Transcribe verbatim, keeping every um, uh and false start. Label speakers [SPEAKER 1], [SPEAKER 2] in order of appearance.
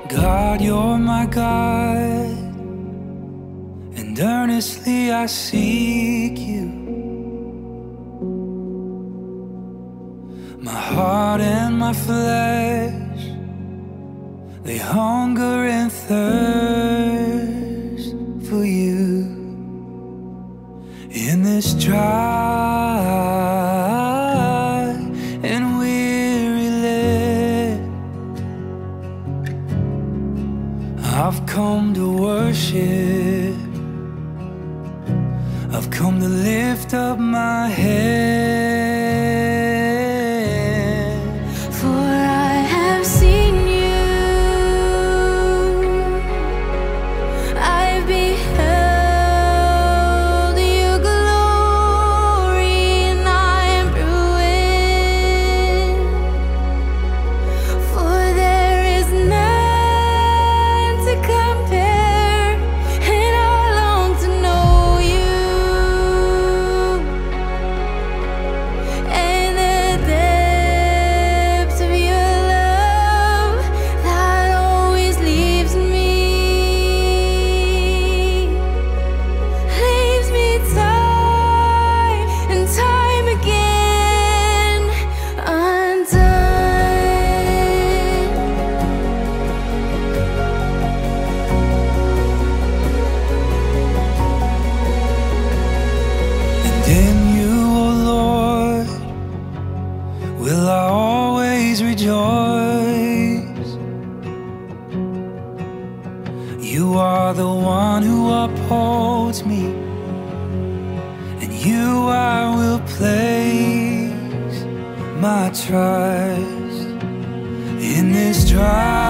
[SPEAKER 1] God, you're my God, and earnestly I seek you. My heart and my flesh, they hunger and thirst for you. In this dry and weary land, I've come to worship. I've come to lift up my head.
[SPEAKER 2] For I have seen you, I've beheld your glory, and I am ruined. For there is none to compare, and I long to know you, and the depths of your love that always leaves me, leaves me time and time again undone.
[SPEAKER 1] And in you, O Lord, will I always rejoice. You are the one who upholds me, and you I will place my trust. In this dry